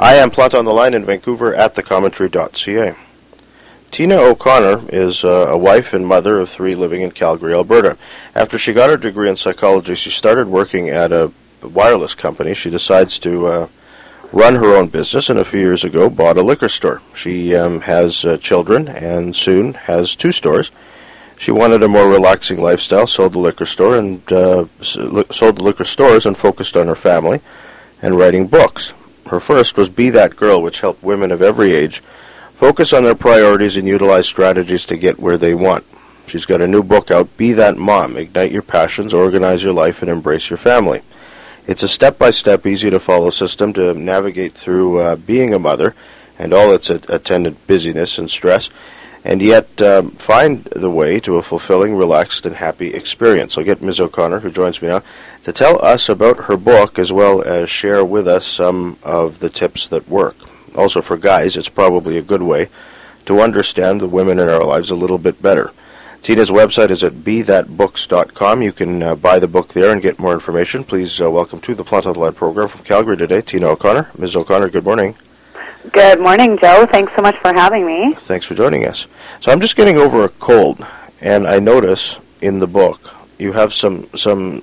I am Plot on the Line in Vancouver at thecommentary.ca. Tina O'Connor is a wife and mother of 3 living in Calgary, Alberta. After she got her degree in psychology, she started working at a wireless company. She decides to run her own business, and a few years ago bought a liquor store. She has children and soon has 2 stores. She wanted a more relaxing lifestyle, sold the liquor store and sold the liquor stores and focused on her family and writing books. Her first was Be That Girl, which helped women of every age focus on their priorities and utilize strategies to get where they want. She's got a new book out, Be That Mom, Ignite Your Passions, Organize Your Life, and Embrace Your Family. It's a step-by-step, easy-to-follow system to navigate through being a mother and all its attendant busyness and stress, and yet find the way to a fulfilling, relaxed, and happy experience. I'll get Ms. O'Connor, who joins me now, to tell us about her book as well as share with us some of the tips that work. Also for guys, it's probably a good way to understand the women in our lives a little bit better. Tina's website is at bethatbooks.com. You can buy the book there and get more information. Please welcome to the Plot on the Line program from Calgary today, Tina O'Connor. Ms. O'Connor, good morning. Good morning, Joe. Thanks so much for having me. Thanks for joining us. So I'm just getting over a cold, and I notice in the book you have some things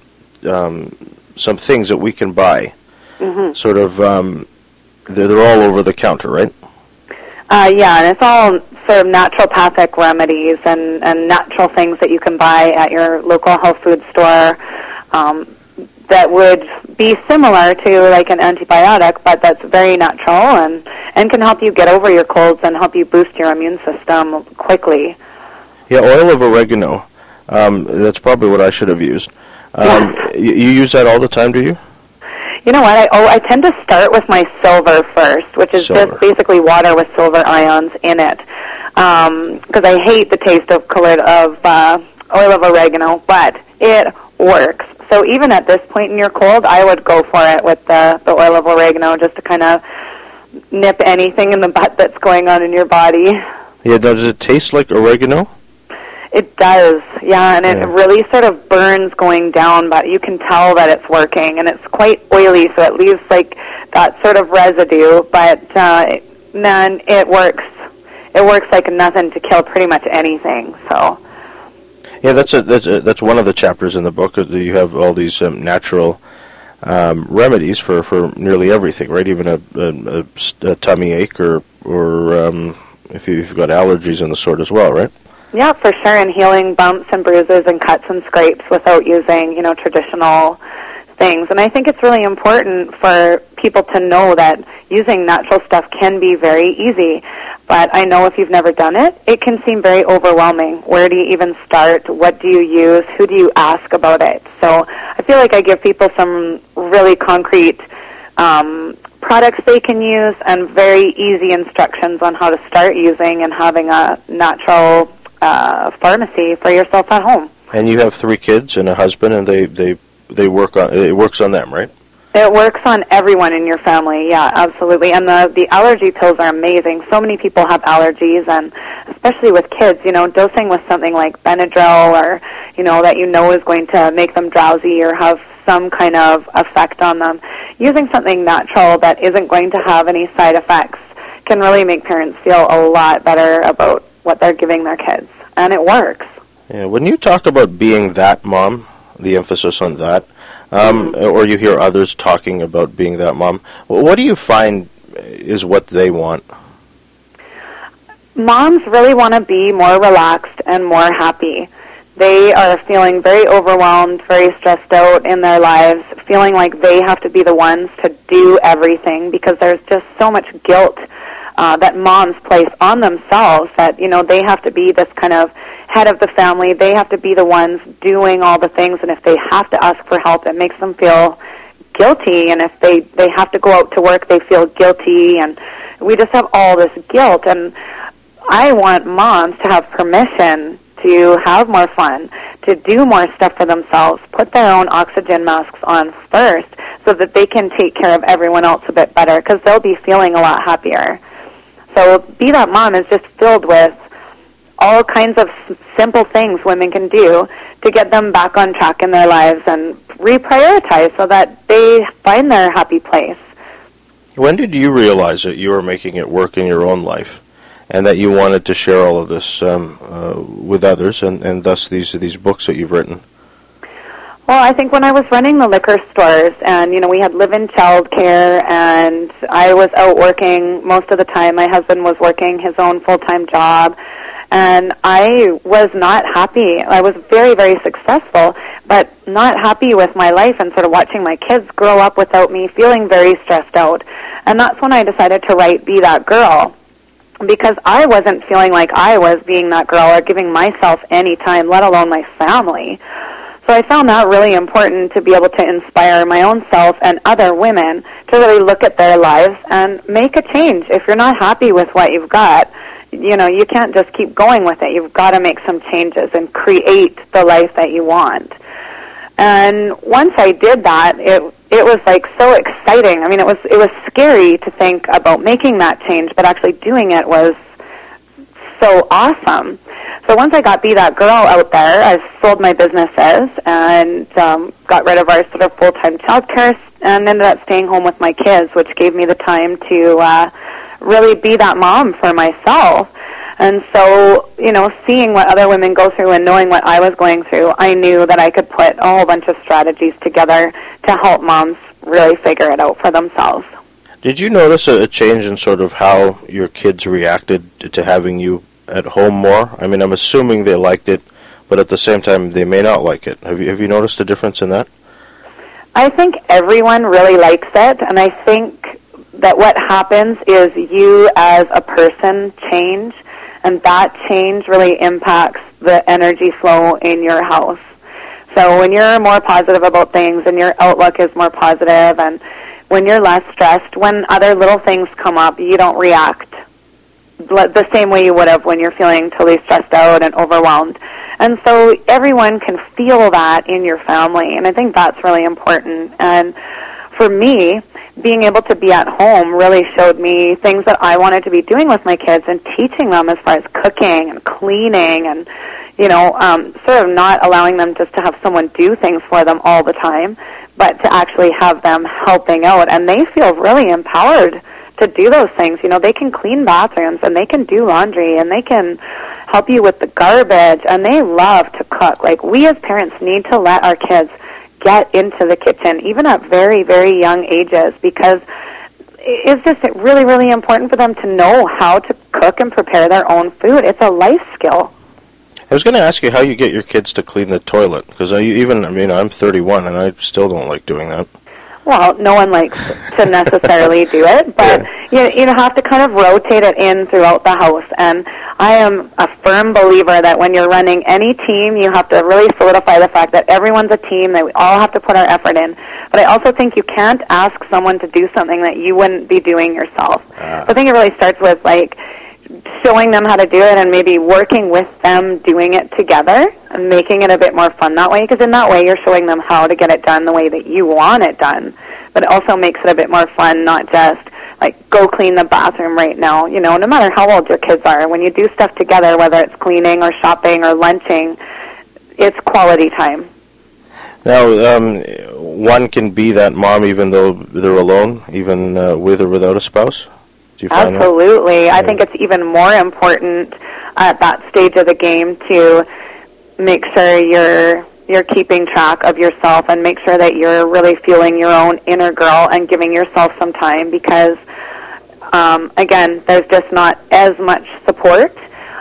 that we can buy. Mm-hmm. Sort of, they're all over the counter, right? Yeah, and it's all sort of naturopathic remedies and natural things that you can buy at your local health food store that would be similar to like an antibiotic, but that's very natural and can help you get over your colds and help you boost your immune system quickly. Yeah, oil of oregano. That's probably what I should have used. You use that all the time, do you? You know what? I tend to start with my silver first, which is just basically water with silver ions in it, because I hate the taste of oil of oregano, but it works. So even at this point in your cold, I would go for it with the oil of oregano just to kind of nip anything in the butt that's going on in your body. Yeah, does it taste like oregano? It does, yeah, and it really sort of burns going down, but you can tell that it's working, and it's quite oily, so it leaves like that sort of residue, but man, it works. It works like nothing to kill pretty much anything, so... Yeah, that's one of the chapters in the book. You have all these natural remedies for nearly everything, right? Even a tummy ache or if you've got allergies in the sort as well, right? Yeah, for sure, and healing bumps and bruises and cuts and scrapes without using, traditional things. And I think it's really important for people to know that using natural stuff can be very easy. But I know if you've never done it, it can seem very overwhelming. Where do you even start? What do you use? Who do you ask about it? So I feel like I give people some really concrete products they can use and very easy instructions on how to start using and having a natural pharmacy for yourself at home. And you have 3 kids and a husband, and it works on them, right? It works on everyone in your family, yeah, absolutely. And the allergy pills are amazing. So many people have allergies, and especially with kids, dosing with something like Benadryl or, that is going to make them drowsy or have some kind of effect on them. Using something natural that isn't going to have any side effects can really make parents feel a lot better about what they're giving their kids. And it works. Yeah, when you talk about being that mom, the emphasis on that, or you hear others talking about being that mom, what do you find is what they want? Moms really want to be more relaxed and more happy. They are feeling very overwhelmed, very stressed out in their lives, feeling like they have to be the ones to do everything because there's just so much guilt that moms place on themselves that, they have to be this kind of head of the family. They have to be the ones doing all the things, and if they have to ask for help, it makes them feel guilty, and if they have to go out to work, they feel guilty, and we just have all this guilt, and I want moms to have permission to have more fun, to do more stuff for themselves, put their own oxygen masks on first so that they can take care of everyone else a bit better because they'll be feeling a lot happier. So Be That Mom is just filled with all kinds of simple things women can do to get them back on track in their lives and reprioritize so that they find their happy place. When did you realize that you were making it work in your own life, and that you wanted to share all of this with others, and thus these books that you've written? Well, I think when I was running the liquor stores, and we had live-in child care, and I was out working most of the time. My husband was working his own full-time job, and I was not happy. I was very, very successful, but not happy with my life, and sort of watching my kids grow up without me, feeling very stressed out. And that's when I decided to write Be That Girl, because I wasn't feeling like I was being that girl or giving myself any time, let alone my family. So I found that really important to be able to inspire my own self and other women to really look at their lives and make a change. If you're not happy with what you've got, you can't just keep going with it. You've got to make some changes and create the life that you want. And once I did that, it was like so exciting. I mean, it was scary to think about making that change, but actually doing it was so awesome. So once I got Be That Girl out there, I sold my businesses and got rid of our sort of full-time child care and ended up staying home with my kids, which gave me the time to really be that mom for myself. And so, seeing what other women go through and knowing what I was going through, I knew that I could put a whole bunch of strategies together to help moms really figure it out for themselves. Did you notice a change in sort of how your kids reacted to having you at home more? I mean, I'm assuming they liked it, but at the same time, they may not like it. Have you noticed a difference in that? I think everyone really likes it, and I think that what happens is you as a person change, and that change really impacts the energy flow in your house. So when you're more positive about things and your outlook is more positive, and when you're less stressed, when other little things come up, you don't react the same way you would have when you're feeling totally stressed out and overwhelmed. And so everyone can feel that in your family, and I think that's really important. And for me, being able to be at home really showed me things that I wanted to be doing with my kids and teaching them as far as cooking and cleaning and, sort of not allowing them just to have someone do things for them all the time, but to actually have them helping out. And they feel really empowered to do those things. They can clean bathrooms and they can do laundry and they can help you with the garbage, and they love to cook. Like, we as parents need to let our kids get into the kitchen, even at very, very young ages, because it's just really, really important for them to know how to cook and prepare their own food. It's a life skill. I was going to ask you how you get your kids to clean the toilet, because I'm 31 and I still don't like doing that. Well, no one likes to necessarily do it, but you have to kind of rotate it in throughout the house. And I am a firm believer that when you're running any team, you have to really solidify the fact that everyone's a team, that we all have to put our effort in. But I also think you can't ask someone to do something that you wouldn't be doing yourself. So I think it really starts with, showing them how to do it and maybe working with them doing it together and making it a bit more fun that way, because in that way you're showing them how to get it done the way that you want it done. But it also makes it a bit more fun, not just go clean the bathroom right now. No matter how old your kids are, when you do stuff together, whether it's cleaning or shopping or lunching, it's quality time. Now, one can be that mom even though they're alone, even with or without a spouse? Absolutely. I think it's even more important at that stage of the game to make sure you're keeping track of yourself and make sure that you're really fueling your own inner girl and giving yourself some time, because, again, there's just not as much support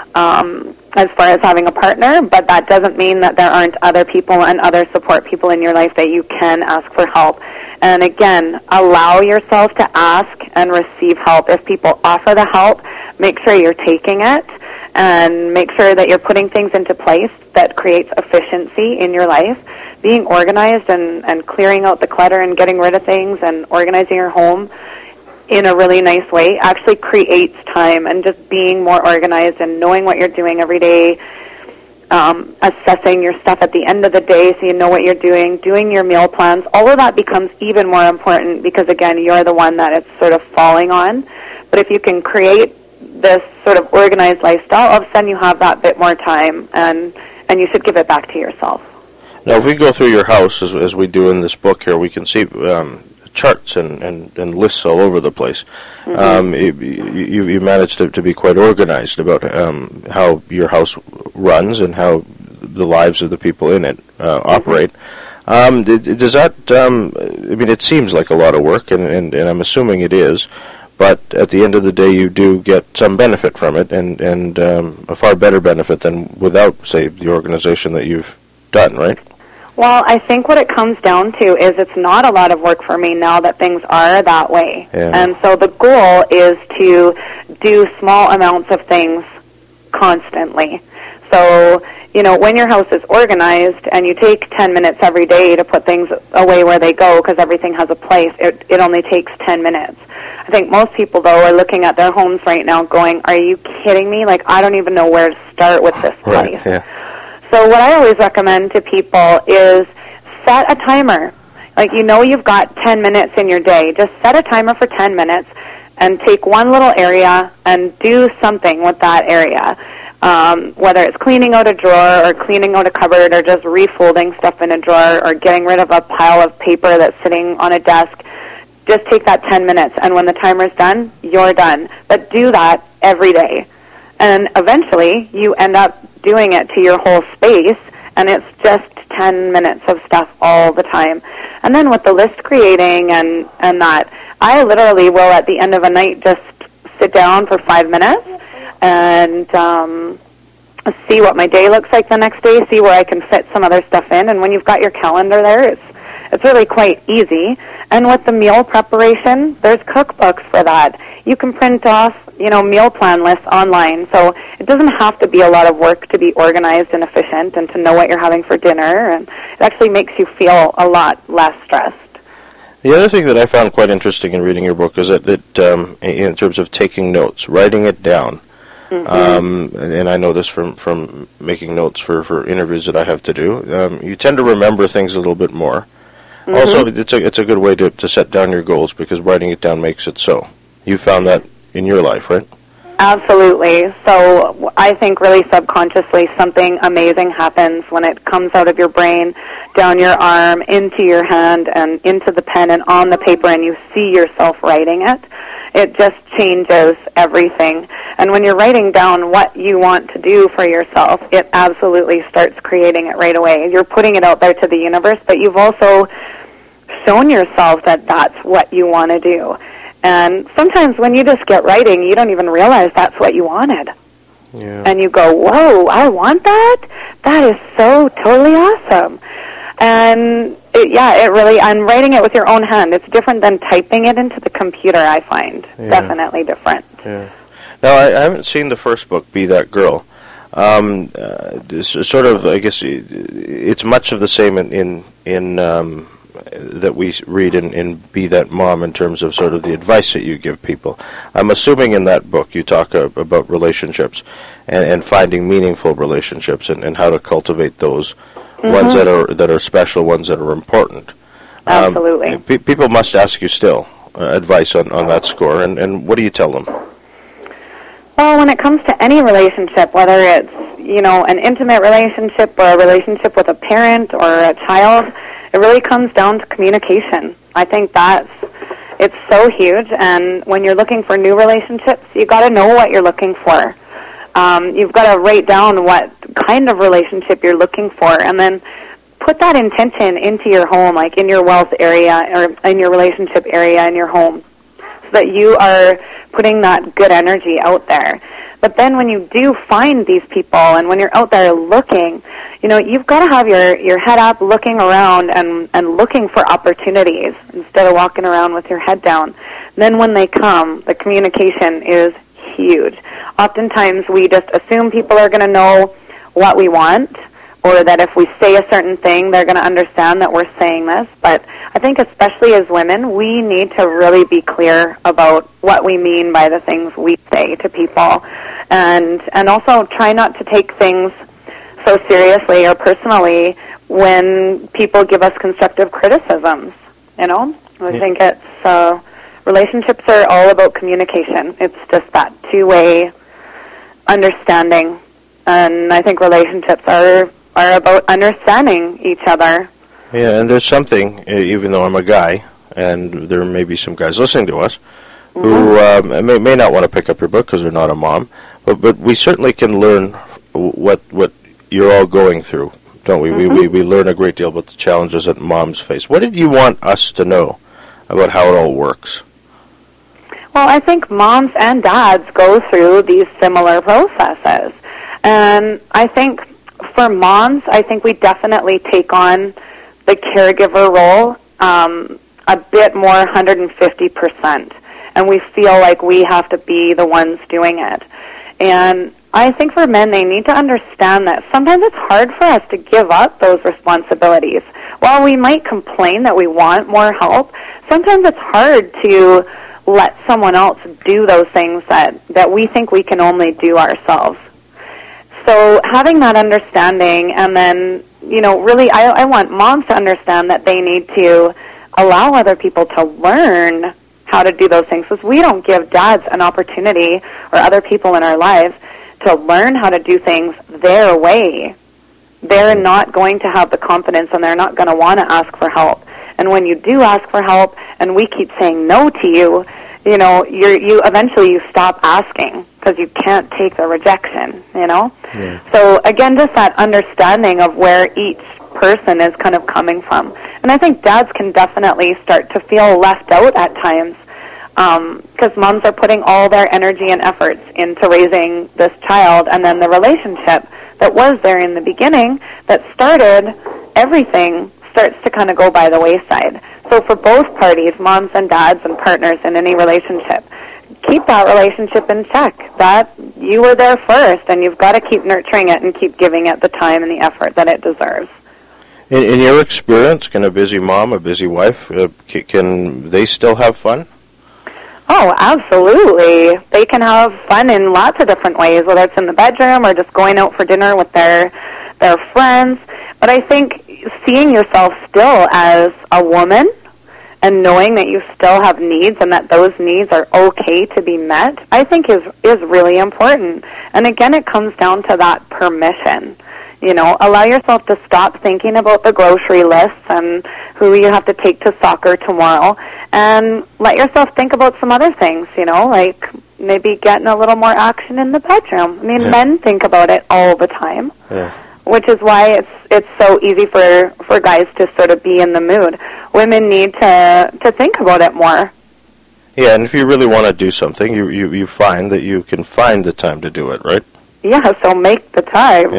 as far as having a partner, but that doesn't mean that there aren't other people and other support people in your life that you can ask for help. And again, allow yourself to ask and receive help. If people offer the help, make sure you're taking it and make sure that you're putting things into place that creates efficiency in your life. Being organized and clearing out the clutter and getting rid of things and organizing your home in a really nice way actually creates time, and just being more organized and knowing what you're doing every day, assessing your stuff at the end of the day so you know what you're doing your meal plans, all of that becomes even more important because, again, you're the one that it's sort of falling on. But if you can create this sort of organized lifestyle, all of a sudden you have that bit more time, and you should give it back to yourself. Now, if we go through your house, as we do in this book here, we can see charts and lists all over the place. You managed to be quite organized about how your house runs and how the lives of the people in it operate. Does that? I mean, it seems like a lot of work, and I'm assuming it is. But at the end of the day, you do get some benefit from it, and a far better benefit than without, say, the organization that you've done, right? Well, I think what it comes down to is it's not a lot of work for me now that things are that way. Yeah. And so the goal is to do small amounts of things constantly. So, you know, when your house is organized and you take 10 minutes every day to put things away where they go because everything has a place, it only takes 10 minutes. I think most people, though, are looking at their homes right now going, are you kidding me? Like, I don't even know where to start with this place. Right, yeah. So what I always recommend to people is set a timer. Like, you know you've got 10 minutes in your day. Just set a timer for 10 minutes and take one little area and do something with that area. Whether it's cleaning out a drawer or cleaning out a cupboard or just refolding stuff in a drawer or getting rid of a pile of paper that's sitting on a desk, just take that 10 minutes. And when the timer's done, you're done. But do that every day. And eventually you end up doing it to your whole space, and it's just 10 minutes of stuff all the time. And then with the list creating and that, I literally will at the end of a night just sit down for 5 minutes and see what my day looks like the next day, see where I can fit some other stuff in. And when you've got your calendar there, it's really quite easy. And with the meal preparation, there's cookbooks for that. You can print off, you know, meal plan lists online. So it doesn't have to be a lot of work to be organized and efficient and to know what you're having for dinner. And it actually makes you feel a lot less stressed. The other thing that I found quite interesting in reading your book is that in terms of taking notes, writing it down, and I know this from making notes for interviews that I have to do, you tend to remember things a little bit more. Also, it's a good way to set down your goals because writing it down makes it so. You found that in your life, right? Absolutely. So I think really subconsciously something amazing happens when it comes out of your brain, down your arm, into your hand, and into the pen and on the paper, and you see yourself writing it. It just changes everything. And when you're writing down what you want to do for yourself, it absolutely starts creating it right away. You're putting it out there to the universe, but you've also shown yourself that that's what you want to do. And sometimes when you just get writing, you don't even realize that's what you wanted. Yeah. And you go, whoa, I want that? That is so totally awesome. And it really, and writing it with your own hand, it's different than typing it into the computer, I find. Yeah. Definitely different. Yeah. Now, I haven't seen the first book, Be That Girl. Sort of, I guess, it's much of the same in that we read in Be That Mom in terms of sort of the advice that you give people. I'm assuming in that book you talk about relationships and finding meaningful relationships and how to cultivate those, ones that are special, ones that are important. Absolutely. People must ask you still advice on that score, and what do you tell them? Well, when it comes to any relationship, whether it's, you know, an intimate relationship or a relationship with a parent or a child, it really comes down to communication. I think it's so huge, and when you're looking for new relationships, you got to know what you're looking for. You've got to write down what kind of relationship you're looking for, and then put that intention into your home, like in your wealth area or in your relationship area in your home, so that you are putting that good energy out there. But then when you do find these people and when you're out there looking, you know, you've got to have your head up looking around and looking for opportunities instead of walking around with your head down. Then when they come, the communication is huge. Oftentimes we just assume people are going to know what we want, or that if we say a certain thing, they're going to understand that we're saying this. But I think especially as women, we need to really be clear about what we mean by the things we say to people. And also try not to take things so seriously or personally when people give us constructive criticisms, you know? I think it's, relationships are all about communication. It's just that two-way understanding. And I think relationships are about understanding each other. Yeah, and there's something, even though I'm a guy, and there may be some guys listening to us who may not want to pick up your book because they're not a mom, but we certainly can learn what you're all going through, don't we? We learn a great deal about the challenges that moms face. What did you want us to know about how it all works? Well, I think moms and dads go through these similar processes. And I think for moms, I think we definitely take on the caregiver role a bit more, 150%. And we feel like we have to be the ones doing it. And I think for men, they need to understand that sometimes it's hard for us to give up those responsibilities. While we might complain that we want more help, sometimes it's hard to let someone else do those things that we think we can only do ourselves. So having that understanding, and then, really I want moms to understand that they need to allow other people to learn how to do those things, because we don't give dads an opportunity or other people in our lives to learn how to do things their way. They're not going to have the confidence, and they're not going to want to ask for help. And when you do ask for help, and we keep saying no to you, you eventually you stop asking because you can't take the rejection. Yeah. So again, just that understanding of where each person is kind of coming from, and I think dads can definitely start to feel left out at times because moms are putting all their energy and efforts into raising this child, and then the relationship that was there in the beginning that started everything starts to kind of go by the wayside. So for both parties, moms and dads and partners in any relationship, keep that relationship in check. That you were there first, and you've got to keep nurturing it and keep giving it the time and the effort that it deserves. In your experience, can a busy mom, a busy wife, can they still have fun? Oh, absolutely. They can have fun in lots of different ways, whether it's in the bedroom or just going out for dinner with their friends. But I think seeing yourself still as a woman and knowing that you still have needs and that those needs are okay to be met, I think is really important. And again, it comes down to that permission. Allow yourself to stop thinking about the grocery lists and who you have to take to soccer tomorrow, and let yourself think about some other things, like maybe getting a little more action in the bedroom. I mean, men think about it all the time. Yeah. Which is why it's so easy for guys to sort of be in the mood. Women need to think about it more. Yeah, and if you really want to do something, you find that you can find the time to do it, right? Yeah, so make the time.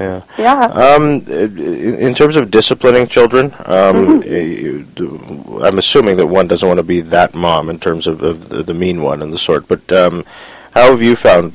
Yeah. In terms of disciplining children, I'm assuming that one doesn't want to be that mom in terms of the mean one and the sort, but how have you found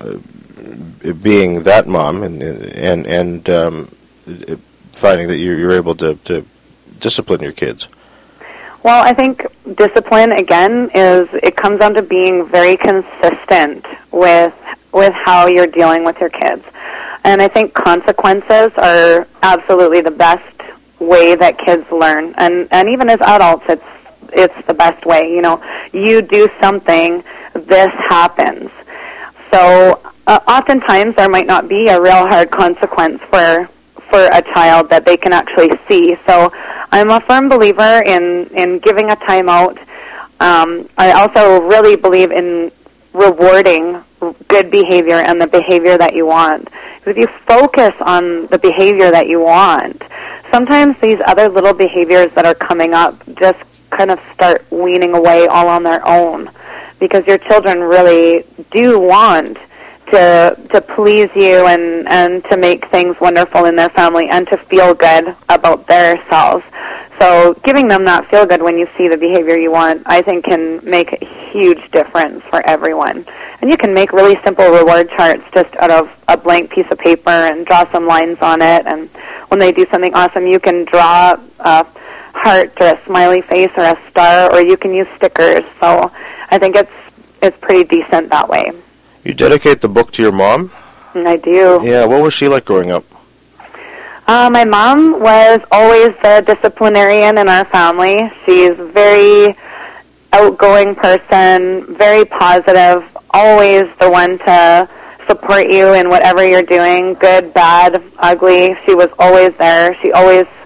being that mom and finding that you're able to discipline your kids? Well, I think discipline, again, it comes down to being very consistent with how you're dealing with your kids. And I think consequences are absolutely the best way that kids learn. And even as adults, it's the best way. You do something, this happens. So oftentimes there might not be a real hard consequence for a child that they can actually see. So I'm a firm believer in giving a timeout. I also really believe in rewarding good behavior and the behavior that you want. If you focus on the behavior that you want, sometimes these other little behaviors that are coming up just kind of start weaning away all on their own, because your children really do want to please you and to make things wonderful in their family and to feel good about themselves. So giving them that feel good when you see the behavior you want, I think can make a huge difference for everyone. And you can make really simple reward charts just out of a blank piece of paper and draw some lines on it. And when they do something awesome, you can draw a heart or a smiley face or a star, or you can use stickers. So I think it's pretty decent that way. You dedicate the book to your mom? I do. Yeah, what was she like growing up? My mom was always the disciplinarian in our family. She's a very outgoing person, very positive, always the one to support you in whatever you're doing, good, bad, ugly. She was always there. She always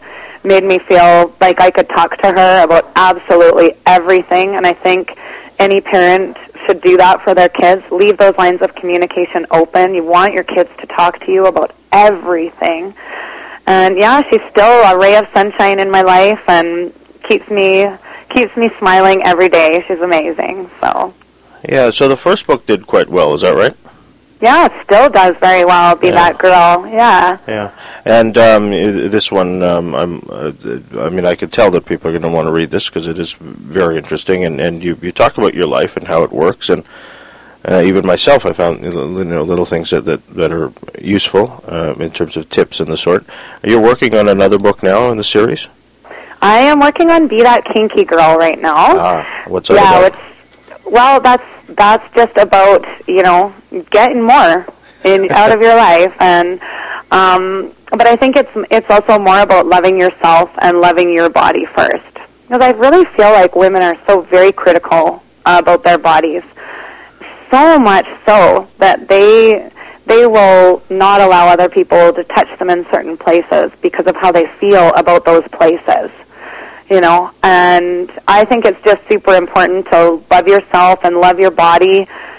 made me feel like I could talk to her about absolutely everything, and I think any parent should do that for their kids. Leave those lines of communication open. You want your kids to talk to you about everything. And yeah, she's still a ray of sunshine in my life and keeps me smiling every day. She's amazing. So Yeah, so the first book did quite well, is that right? yeah, it still does very well. Be That Girl. Yeah. Yeah, and this one, I mean, I could tell that people are going to want to read this because it is very interesting, and you talk about your life and how it works, and even myself, I found little things that are useful in terms of tips and the sort. You're working on another book now in the series? I am working on Be That Kinky Girl right now. What's that about? Well, that's just about, getting more out of your life, and but I think it's also more about loving yourself and loving your body first, because I really feel like women are so very critical about their bodies, so much so that they will not allow other people to touch them in certain places because of how they feel about those places. And I think it's just super important to love yourself and love your body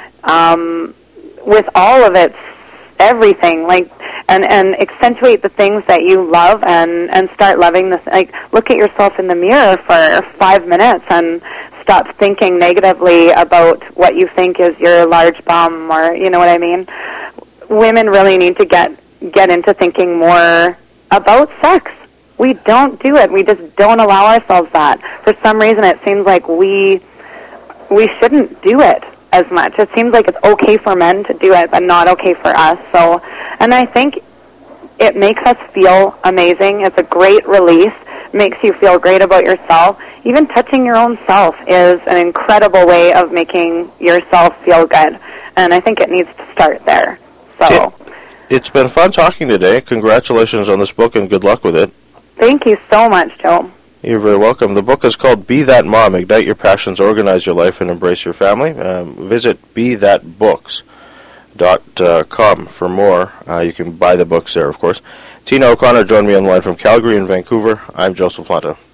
with all of its everything, and accentuate the things that you love and start loving this. Look at yourself in the mirror for 5 minutes and stop thinking negatively about what you think is your large bum, or you know what I mean. Women really need to get into thinking more about sex. We don't do it. We just don't allow ourselves that. For some reason, it seems like we shouldn't do it as much. It seems like it's okay for men to do it, but not okay for us. So, and I think it makes us feel amazing. It's a great release. Makes you feel great about yourself. Even touching your own self is an incredible way of making yourself feel good. And I think it needs to start there. So, it's been fun talking today. Congratulations on this book, and good luck with it. Thank you so much, Joe. You're very welcome. The book is called Be That Mom, Ignite Your Passions, Organize Your Life, and Embrace Your Family. Visit BeThatBooks.com for more. You can buy the books there, of course. Tina O'Connor joined me online from Calgary and Vancouver. I'm Joseph Planta.